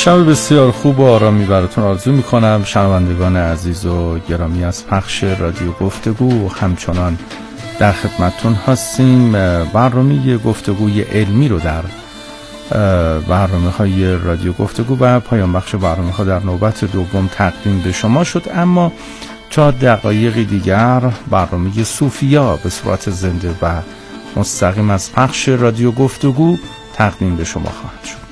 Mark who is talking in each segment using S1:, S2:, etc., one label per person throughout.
S1: شب بسیار خوب و آرامی براتون آرزو میکنم شنوندگان عزیز و گرامی از پخش رادیو گفتگو. همچنان در خدمتتون هستیم. برنامه گفتگوی علمی رو در برنامه‌های رادیو گفتگو و پایان بخش برنامه‌ها در نوبت دوم تقدیم به شما شد، اما تا دقایقی دیگر برنامه صوفیا به صورت زنده و مستقیم از پخش رادیو گفتگو تقدیم به شما خواهد شد.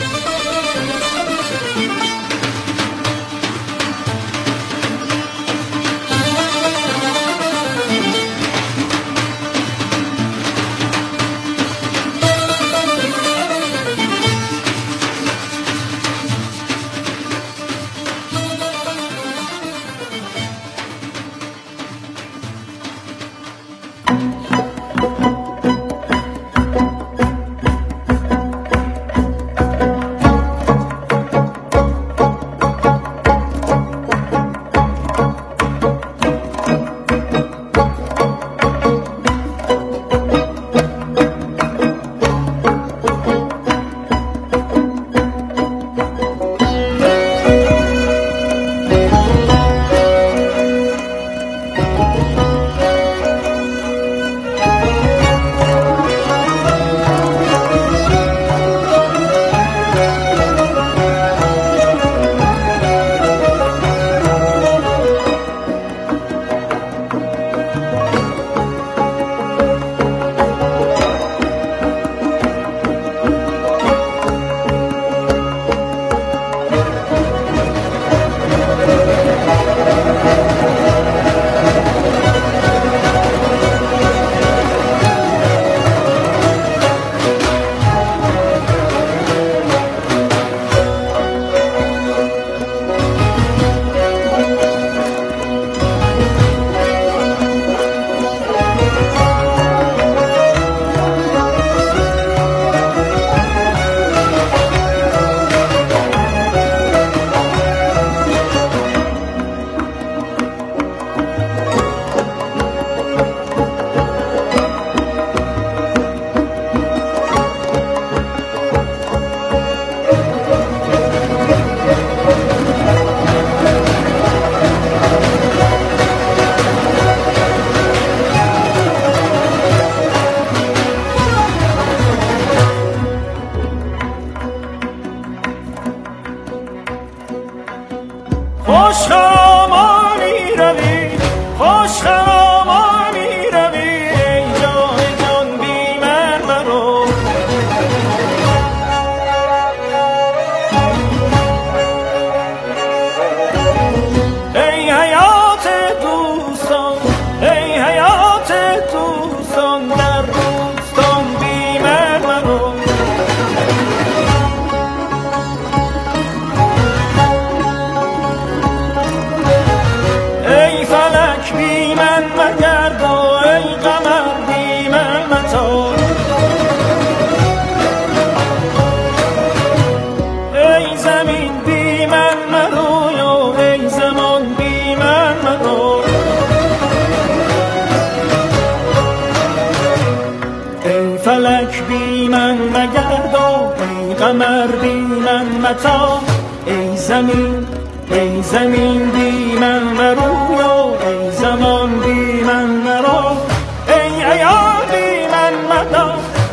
S2: ای زمین بی من مرو، ای زمان بی من مرو، ای عیار بی من مدار،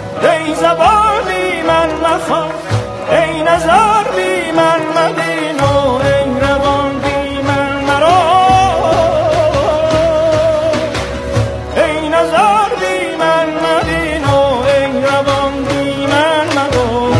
S2: ای زبان بی من مخواه، ای نظر بی من مبین و ای روان بی من مرو، ای نظر بی من مبین و ای روان بی من مرو.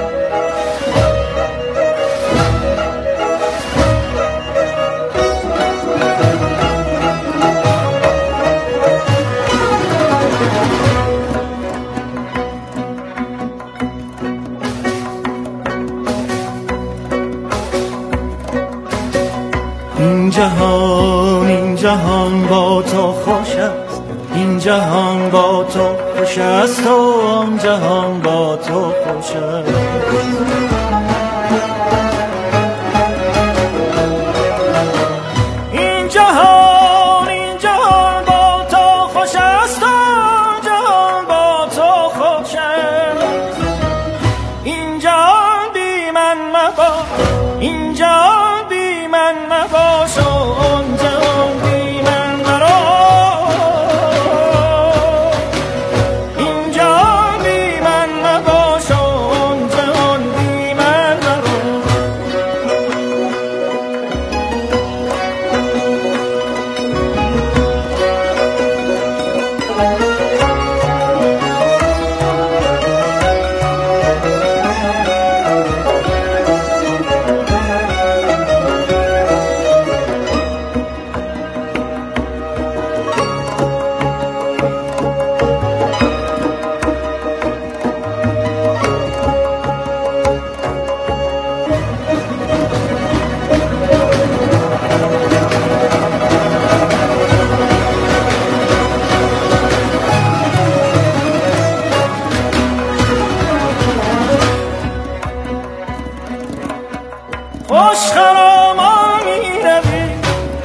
S2: این جهان با تو خوش است، این جهان با تو خوش است و آن جهان با تو خوش است. این جهان با تو خوش است و آن جهان با تو خوش است. این جهان بی من مباد،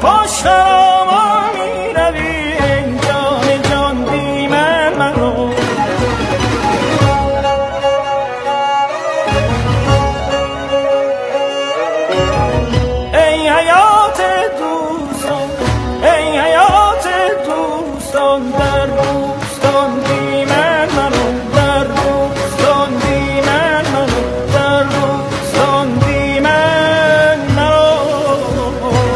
S2: خوش خرامان می روی ای جان جان بی من مرو. ای حیات دوستان ای حیات دوستان در دوستان بی من مرو، در دوستان بی من مرو، در دوستان بی من مرو.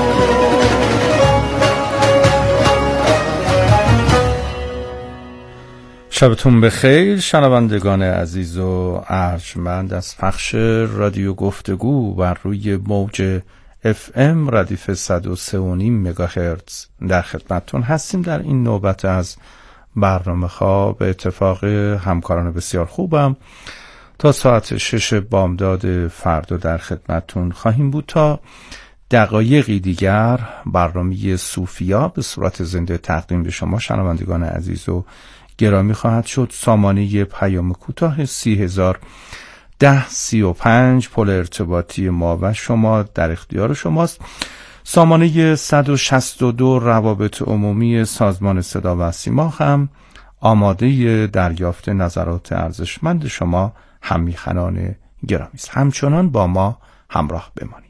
S1: شبتون بخیر شنوندگان عزیز و ارجمند از پخش رادیو گفتگو بر روی موج FM ردیف 103.5 مگاهرتز در خدمتتون هستیم. در این نوبت از برنامه خواب به اتفاق همکاران بسیار خوبم تا ساعت 6 بامداد فردا در خدمتتون خواهیم بود. تا دقایقی دیگر برنامه صوفیا به صورت زنده تقدیم به شما شنوندگان عزیز و گرامی خواهد شد. سامانه پیام کوتاه 301035 پل ارتباطی ما و شما در اختیار شماست. سامانه 162 روابط عمومی سازمان صدا و سیما هم آماده دریافت نظرات ارزشمند شما هممیهنان گرامی است. همچنان با ما همراه بمانید.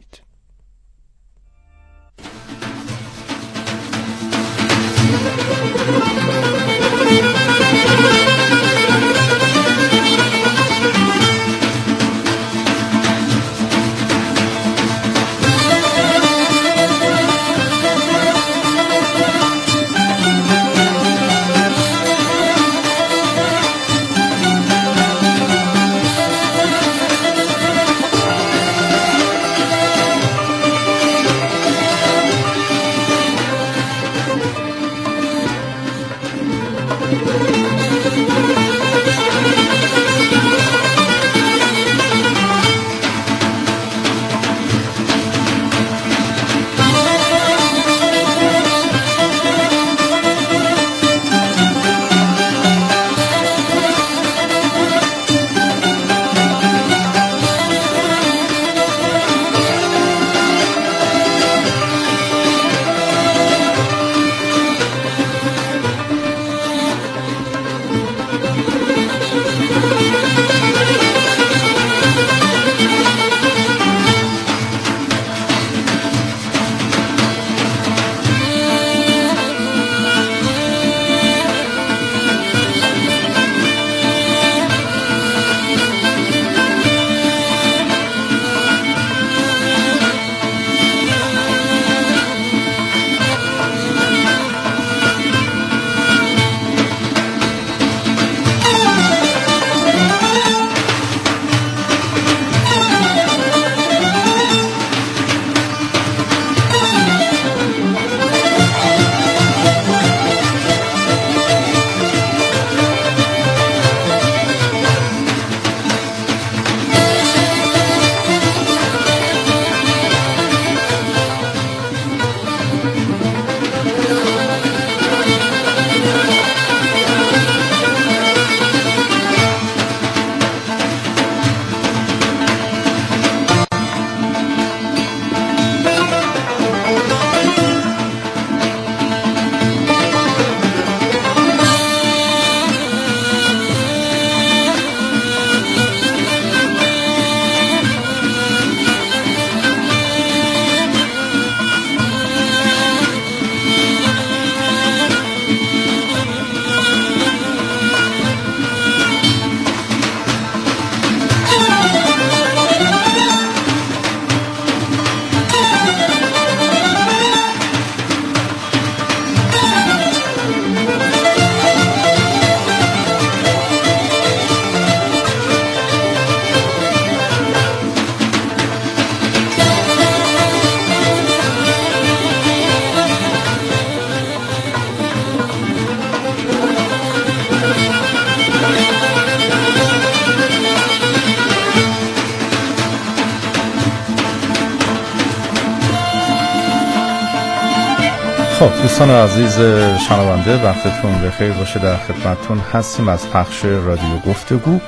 S1: خب دوستان عزیز شنونده وقتتون بخیر باشه. در خدمتتون هستیم از پخش رادیو گفتگو.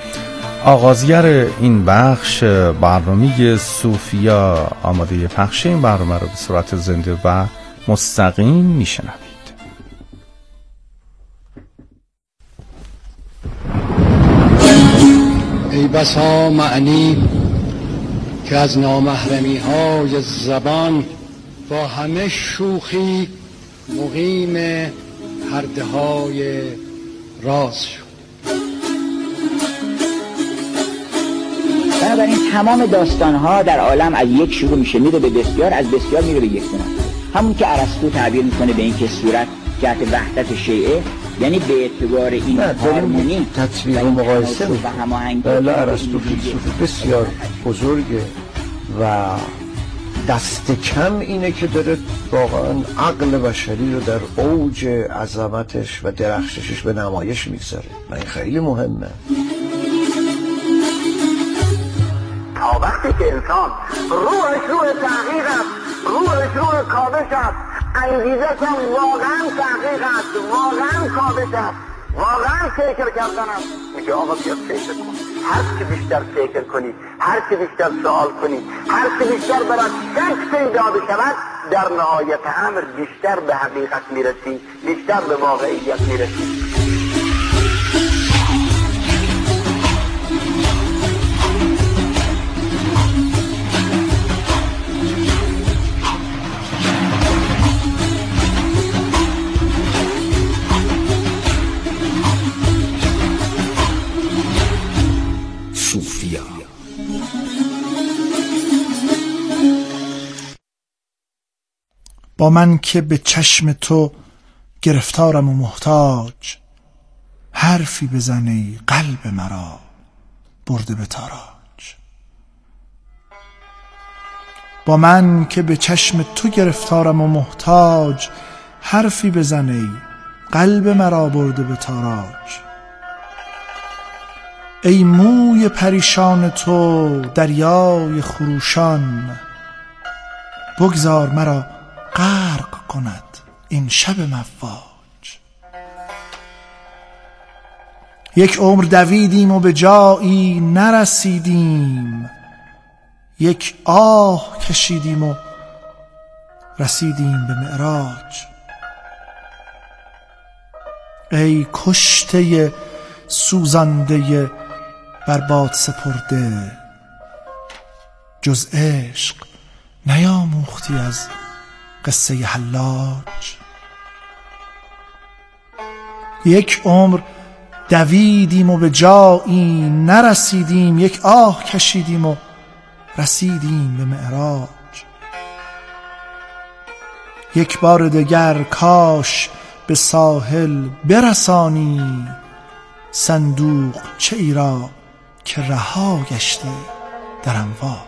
S1: آغازگر این بخش برنامه صوفیا آماده پخش این برنامه رو به صورت زنده و مستقیم میشنوید.
S3: ای بسا معنی که از نامحرمی های زبان با همه شوخی مقیم پرده های راز شد.
S4: بنابراین تمام داستان‌ها در عالم از یک شروع میشه میره به بسیار، از بسیار میره به یک دونه. همون که ارسطو تعبیر میکنه به این که صورت جهت وحدت شیعه، یعنی به اعتبار این هارمونی
S5: تطبیق و مقایسه و هماهنگی. بله ارسطو فیلسوف بسیار بزرگه و دست کم اینه که داره واقعا عقل بشری رو در اوج عظمتش و درخششش به نمایش میگذاره و این خیلی مهمه.
S6: تا وقتی که انسان روحش روح تحقیق است، روحش روح کاوش است، انگیزش هم واقعا تحقیق است، واقعا کاوش است، واقعا فکر کردن است، میگه آقا بیا فکر کن. هر چی بیشتر فکر کنی، هر چی بیشتر سوال کنی، هر چی بیشتر برات شک پیدا بشود، در نهایت امر بیشتر به حقیقت میرسی، بیشتر به واقعیت میرسی.
S7: با من که به چشم تو گرفتارم و محتاج، حرفی بزنی قلب مرا برده به تاراج. با من که به چشم تو گرفتارم و محتاج، حرفی بزنی قلب مرا برده به تاراج. ای موی پریشان تو دریای خروشان، بگذار مرا غرق کند این شب مواج. یک عمر دویدیم و به جایی نرسیدیم، یک آه کشیدیم و رسیدیم به معراج. ای کشته سوزانده بر باد سپرده، جز عشق نیاموختی از قصه حلاج. یک عمر دویدیم و به جایی نرسیدیم، یک آه کشیدیم و رسیدیم به معراج. یک بار دگر کاش به ساحل برسانی، صندوق چه ای را که رها گشته در امواج.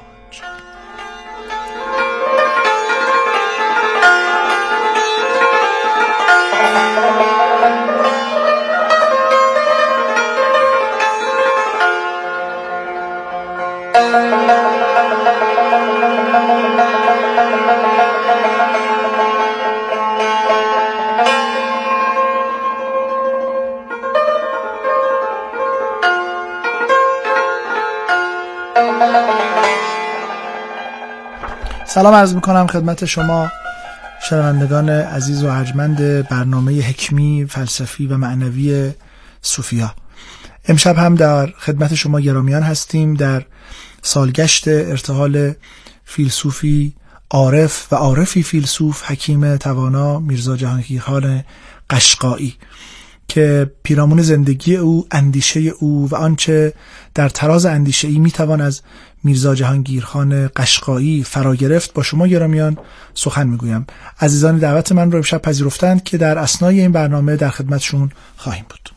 S7: سلام عرض میکنم خدمت شما شنوندگان عزیز و ارجمند برنامه حکمی، فلسفی و معنوی صوفیا. امشب هم در خدمت شما گرامیان هستیم در سالگشت ارتحال فیلسوفی عارف و عارفی فیلسوف حکیم توانا میرزا جهانگیرخان قشقایی که پیرامون زندگی او، اندیشه او و آنچه در تراز اندیشه ای میتوان از میرزا جهانگیرخان قشقایی فرا گرفت با شما گرامیان سخن میگویم. عزیزان دعوت من رو امشب پذیرفتند که در اثنای این برنامه در خدمتشون خواهیم بود.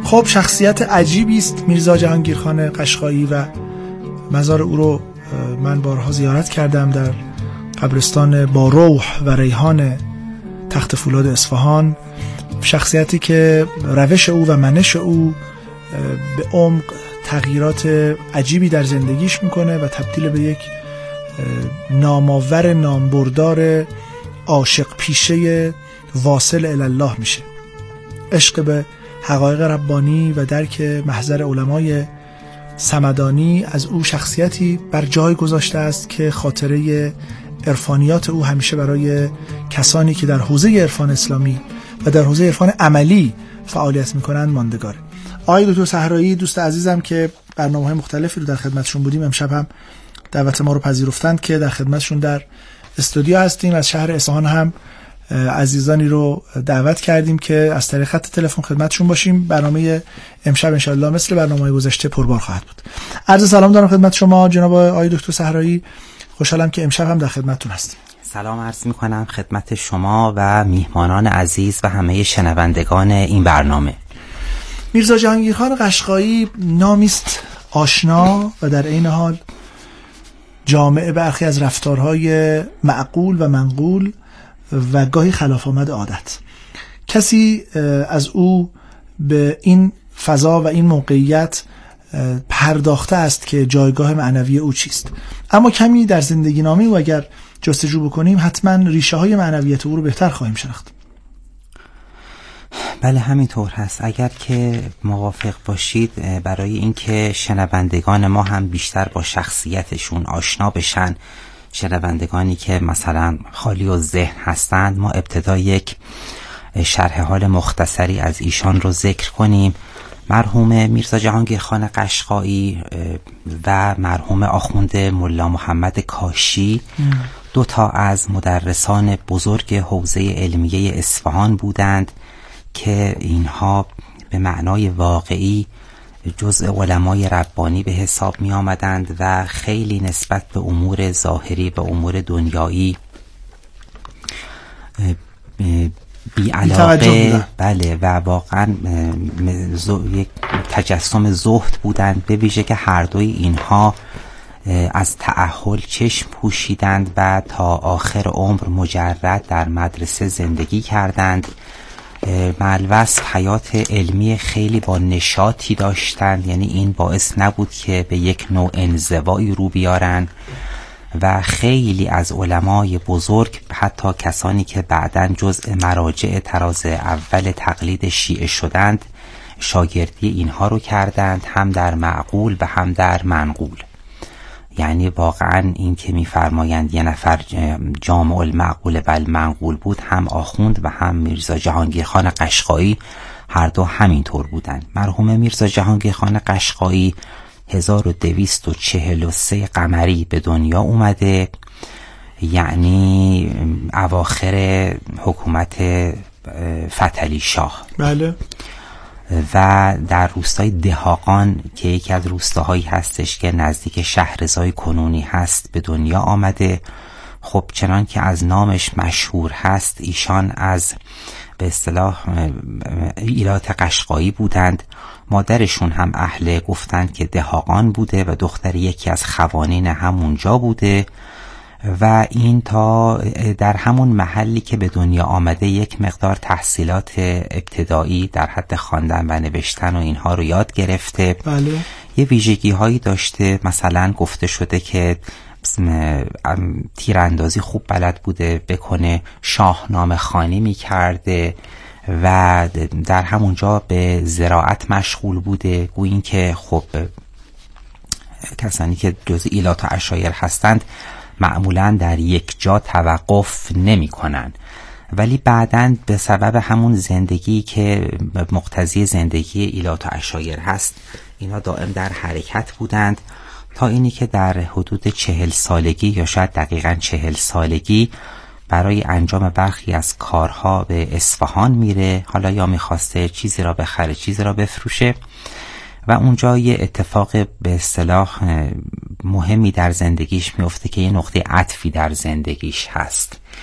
S7: خب شخصیت عجیبی است میرزا جهانگیرخان قشقایی و مزار او رو من بارها زیارت کردم در قبرستان با روح و ریحان تخت فولاد اصفهان. شخصیتی که روش او و منش او به عمق تغییرات عجیبی در زندگیش میکنه و تبدیل به یک نامآور نامبردار عاشق پیشه واصل الله میشه. عشق به حقایق ربانی و درک محضر علمای صمدانی از او شخصیتی بر جای گذاشته است که خاطره عرفانیات او همیشه برای کسانی که در حوزه عرفان اسلامی و در حوزه عرفان عملی فعالیت میکنند ماندگاره. آقای دکتر صحرایی دوست عزیزم که برنامه‌های مختلفی رو در خدمتشون بودیم، امشب هم دعوت ما رو پذیرفتند که در خدمتشون در استودیو هستیم. از شهر اصفهان هم عزیزانی رو دعوت کردیم که از طریق خط تلفن خدمتشون باشیم. برنامه امشب انشالله مثل برنامه‌های گذشته پربار خواهد بود. عرض سلام دارم خدمت شما جناب آقای دکتر صحرایی. خوشحالم که امشب هم در خدمتتون هستیم.
S8: سلام عرض می‌کنم خدمت شما و میهمانان عزیز و همه شنوندگان این برنامه.
S7: میرزا جهانگیرخان قشقایی نامی است آشنا و در عین حال جامع برخی از رفتارهای معقول و منقول و گاهی خلاف آمد عادت. کسی از او به این فضا و این موقعیت پرداخته است که جایگاه معنوی او چیست، اما کمی در زندگی نامه او اگر جستجو بکنیم حتما ریشه های معنویت او رو بهتر خواهیم شناخت.
S8: بله همینطور هست. اگر که موافق باشید برای اینکه شنوندگان ما هم بیشتر با شخصیتشون آشنا بشن، شنوندگانی که مثلا خالی و ذهن هستند، ما ابتدا یک شرح حال مختصری از ایشان رو ذکر کنیم. مرحوم میرزا جهانگیرخان قشقایی و مرحوم آخوند ملا محمد کاشی دو تا از مدرسان بزرگ حوزه علمیه اصفهان بودند که اینها به معنای واقعی جزء علمای ربانی به حساب می آمدند و خیلی نسبت به امور ظاهری و امور دنیایی بی علاقه، بله، و واقعا یک تجسم زهد بودند، به ویژه که هر دوی اینها از تأهل چشم پوشیدند و تا آخر عمر مجرد در مدرسه زندگی کردند. مالوصف حیات علمی خیلی با نشاطی داشتند، یعنی این باعث نبود که به یک نوع انزوایی رو بیارن و خیلی از علمای بزرگ، حتی کسانی که بعداً جزء مراجع طراز اول تقلید شیعه شدند، شاگردی اینها رو کردند، هم در معقول و هم در منقول. یعنی واقعا این که میفرمایند یه نفر جامع المعقول بل منقول بود، هم آخوند و هم میرزا جهانگیرخان قشقایی هر دو همینطور بودند. مرحوم میرزا جهانگیرخان قشقایی 1243 قمری به دنیا اومده، یعنی اواخر حکومت فتحعلی شاه.
S7: بله.
S8: و در روستای دهاقان که یکی از روستاهایی هستش که نزدیک شهرضای کنونی هست به دنیا آمده. خب چنان که از نامش مشهور هست، ایشان از به اصطلاح ایلات قشقایی بودند. مادرشون هم اهل گفتند که دهاقان بوده و دختر یکی از خوانین همونجا بوده و این تا در همون محلی که به دنیا آمده یک مقدار تحصیلات ابتدایی در حد خواندن و نوشتن و اینها رو یاد گرفته.
S7: بله.
S8: یه ویژگی هایی داشته، مثلا گفته شده که تیراندازی خوب بلد بوده بکنه، شاهنامه خوانی می کرده و در همونجا به زراعت مشغول بوده. گویین که خب کسانی که جز ایلات و عشایر هستند معمولاً در یک جا توقف نمی کنن، ولی بعداً به سبب همون زندگی که مقتضی زندگی ایلات و عشایر هست، اینا دائم در حرکت بودند تا اینی که در حدود 40 سالگی یا شاید دقیقاً 40 سالگی برای انجام برخی از کارها به اصفهان میره. حالا یا میخواسته چیزی را بخره چیزی را بفروشه و اونجا یه اتفاق به اصطلاح مهمی در زندگیش میفته که یه نقطه عطفی در زندگیش هست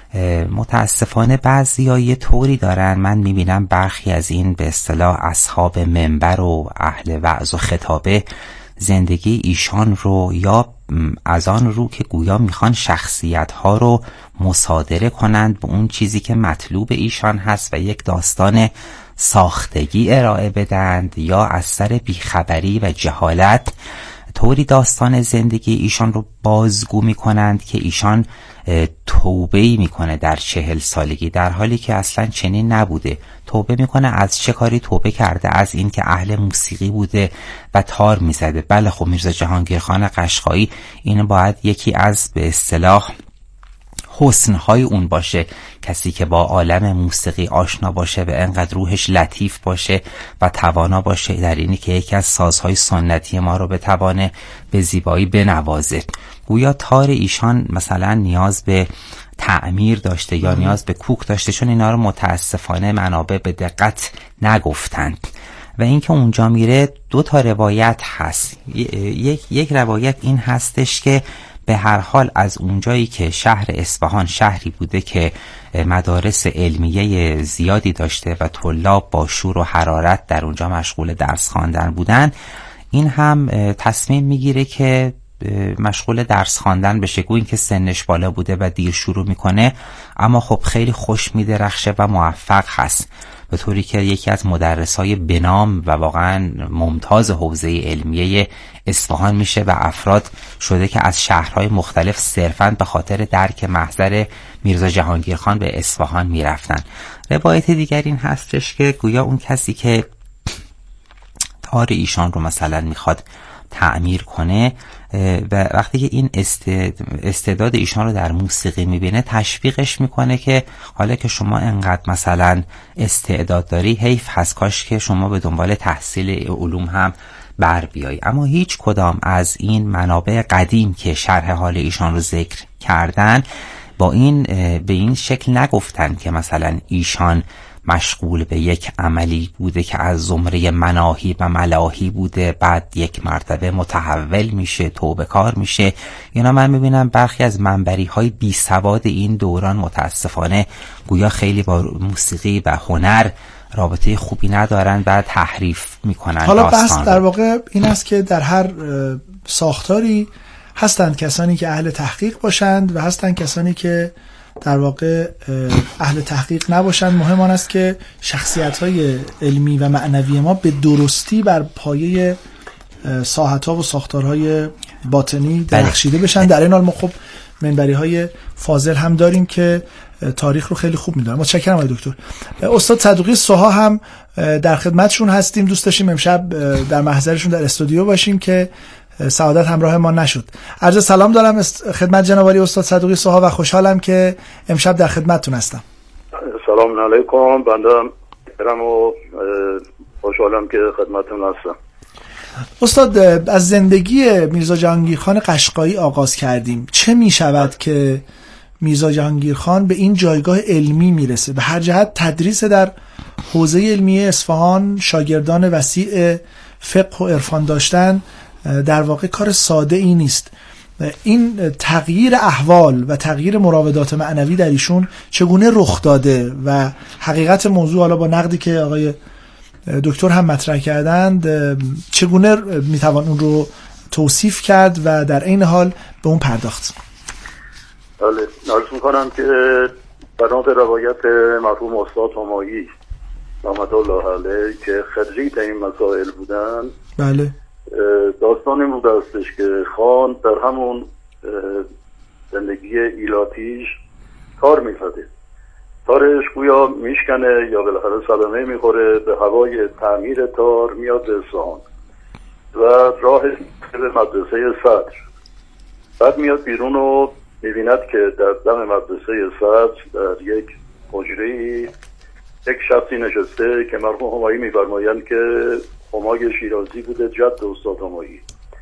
S8: متاسفانه بعضیا یه طوری دارن، من میبینم برخی از این به اصطلاح اصحاب منبر و اهل وعظ و خطابه زندگی ایشان رو یا از آن رو که گویا میخوان شخصیت ها رو مصادره کنند به اون چیزی که مطلوب ایشان هست و یک داستان ساختگی ارائه بدند، یا از سر بیخبری و جهالت طوری داستان زندگی ایشان رو بازگو میکنند که ایشان توبه‌ای میکنه در 40 سالگی، در حالی که اصلا چنین نبوده. توبه میکنه از چه کاری توبه کرده؟ از این که اهل موسیقی بوده و تار میزده. بله خب میرزا جهانگیرخان قشقایی این باید یکی از به اصطلاح حسنهای اون باشه، کسی که با عالم موسیقی آشنا باشه و انقدر روحش لطیف باشه و توانا باشه در اینی که یکی از سازهای سنتی ما رو بتوانه به زیبایی بنوازه. گویا تار ایشان مثلا نیاز به تعمیر داشته یا نیاز به کوک داشته، چون اینا رو متاسفانه منابع به دقت نگفتند. و اینکه اونجا میره 2 تا روایت هست. یک روایت این هستش که به هر حال از اونجایی که شهر اصفهان شهری بوده که مدارس علمیه زیادی داشته و طلاب با شور و حرارت در اونجا مشغول درس خواندن بودن، این هم تصمیم میگیره که مشغول درس خواندن بشه. گویا این که سنش بالا بوده و دیر شروع میکنه، اما خب خیلی خوش میدرخشه و موفق هست، به طوری که یکی از مدرسای بنام و واقعا ممتاز حوزه علمیه اصفهان میشه و افراد شده که از شهرهای مختلف صرفاً به خاطر درک محضر میرزا جهانگیرخان به اصفهان میرفتن. روایت دیگر این هستش که گویا اون کسی که تار ایشان رو مثلا میخواد تعمیر کنه و وقتی که این استعداد ایشان رو در موسیقی میبینه تشویقش میکنه که حالا که شما انقدر مثلا استعداد داری، حیف هست کاش که شما به دنبال تحصیل علوم هم بر بیایی. اما هیچ کدام از این منابع قدیم که شرح حال ایشان رو ذکر کردن با این به این شکل نگفتن که مثلا ایشان مشغول به یک عملی بوده که از زمره مناهی و ملاهی بوده، بعد یک مرتبه متحول میشه، توبه کار میشه. اینا من میبینم برخی از منبری های بی سواد این دوران متاسفانه گویا خیلی با موسیقی و هنر رابطه خوبی ندارن و تحریف میکنن.
S7: حالا بحث در واقع این است که در هر ساختاری هستند کسانی که اهل تحقیق باشند و هستند کسانی که در واقع اهل تحقیق نباشند. مهم آن است که شخصیت‌های علمی و معنوی ما به درستی بر پایه ساحت‌ها و ساختارهای باطنی درخشیده بشن. در این حال ما خب منبری‌های فاضل هم داریم که تاریخ رو خیلی خوب می‌دونن. متشکرم آقای دکتر. استاد صدوقی سوها هم در خدمتشون هستیم. دوست داشتیم امشب در محضرشون در استودیو باشیم که سعادت همراه ما نشد. عرض سلام دارم خدمت جناب عالی استاد صدوقی سوها و خوشحالم که امشب در خدمتتون هستم.
S9: سلام علیکم. بنده هم و خوشحالم که خدمتتون هستم.
S7: استاد از زندگی میرزا جهانگیرخان قشقایی آغاز کردیم. چه می شود که میرزا جهانگیرخان به این جایگاه علمی میرسه؟ به هر جهت تدریس در حوزه علمی اصفهان، شاگردان وسیع فقه و عرفان داشتن در واقع کار ساده ای نیست. این تغییر احوال و تغییر مراودات معنوی در ایشون چگونه رخ داده و حقیقت موضوع، حالا با نقدی که آقای دکتر هم مطرح کردند، چگونه میتوان اون رو توصیف کرد و در این حال به اون پرداخت؟
S9: بله، عرض میکنم که بنا به روایت مرحوم استاد همایی رحمت الله علیه که خرجیت این مسائل بودن،
S7: بله،
S9: داستان این بوده استش که خان در همون زندگی ایلاتیش تار میزده، تارش گویا میشکنه یا بالاخره صدمه میخوره به هوای تعمیر تار، میاد به اصفهان و راه به مدرسه صدر. بعد میاد بیرون و میبیند که در دم مدرسه صدر در یک حجره‌ای یک شخصی نشسته که مرحوم همایی میفرمایند که همای شیرازی بوده، جد استاد همایی،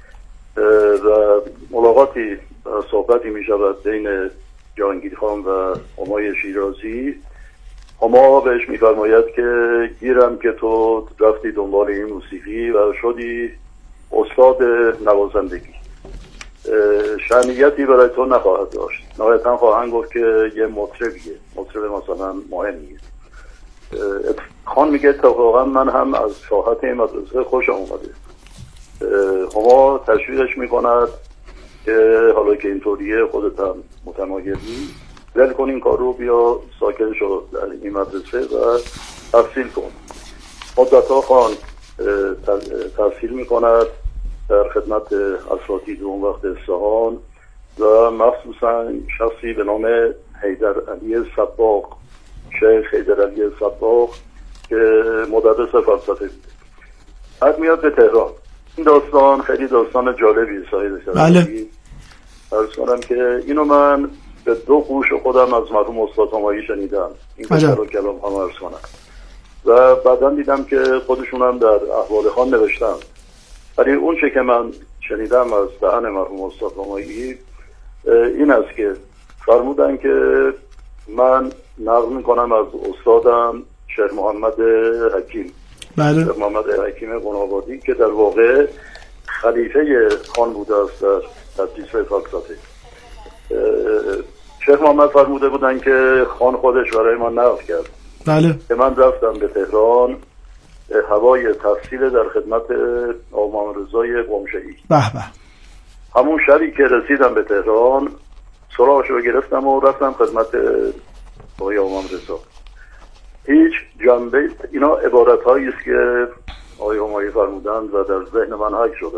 S9: و ملاقاتی صحبتی می شود بین جهانگیرخان و همای شیرازی. هما بهش می فرماید که گیرم که تو رفتی دنبال این موسیقی و شدی استاد نوازندگی. شأنیتی برای تو نخواهد داشت. نهایتا خواهند گفت که یه مطربیه، مطرب مثلا مهمیه. خان میگه اتفاقا من هم از ساحت این مدرسه خوشم اومده. هما تشویقش میکند که حالا که اینطوریه خودت هم متمایلی ول کن این کار رو، بیا ساکن شو در این مدرسه و تحصیل کن. مدتها خان تحصیل میکند در خدمت اساتید اون وقت اصفهان و مخصوصا شخصی به نام حیدر علی صباغ، شیخ حیدر علی صباغ که مدرس فلسفه بود. بعد میاد به تهران. این داستان خیلی داستان جالبی صاحب شده.
S7: بله.
S9: عرض کنم که اینو من به دو گوش خودم از مرحوم استاد همایی شنیدم. این رو کلام هم عرض کنم. و بعدا دیدم که خودشون هم در احوال خان نوشتم. ولی اون چه که من شنیدم از دهن مرحوم استاد همایی این است که فرمودن که من نقل میکنم از استادم شیخ محمد حکیم.
S7: بله.
S9: شیخ محمد حکیم قنابادی که در واقع خلیفه خان بوده است در تدریس فلسفه. شیخ محمد فرموده بودن که خان خودش برای من نقل کرد.
S7: بله.
S9: که من رفتم به تهران هوای تحصیل در خدمت آقا محمد رضای قمشه‌ای.
S7: به به.
S9: همون شبی که رسیدم به تهران سراغش رو گرفتم و رفتم خدمت آقای محمد رضا. هیچ جنبه اینا عبارت هایی است که آقای همایی فرمودند و در ذهن من حک شده.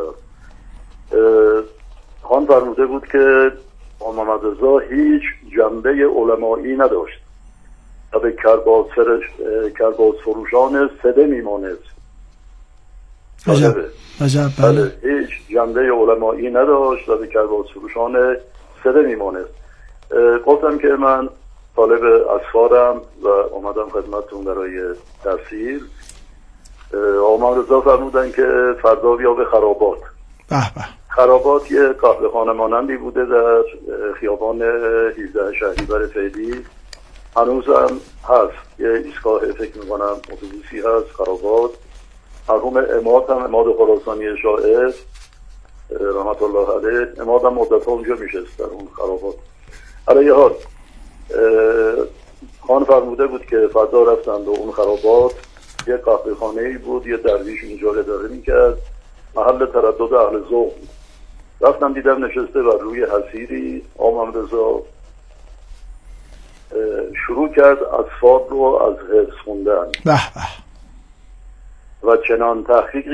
S9: خان فرموده بود که محمد رضا هیچ جنبه علمایی نداشت و به کرباس فروشان سده میماند.
S7: عجب.
S9: بله. هیچ جنبه علمایی نداشت و به کرباس فروشان سده میماند. گفتم که من طالب اسفارم و اومدم خدمتتون برای تحصیل. آقا رضا فرمودن که فردا بیا به خرابات.
S7: به به.
S9: خرابات یه قهوه خانه مانندی بوده در خیابان 18 شهریور فعلی. هنوزم هست، یه ایستگاه فکر میکنم اتوبوسی هست خرابات. مرحوم عماد هم عماد خراسانی شاعر رحمت الله علیه، عماد هم مدت‌ها اونجا میشست در اون خرابات. علیه حال خان فرموده بود که فردا رفتن به اون خرابات. یه قهوه خانه‌ای بود، یه درویش اونجا اداره میکرد، محل تردد اهل ذوق. رفتم دیدم نشسته بر روی حصیری. آقا محمد رضا شروع کرد اسفار رو از حفظ خوندن
S7: به به.
S9: و چنان تحقیقی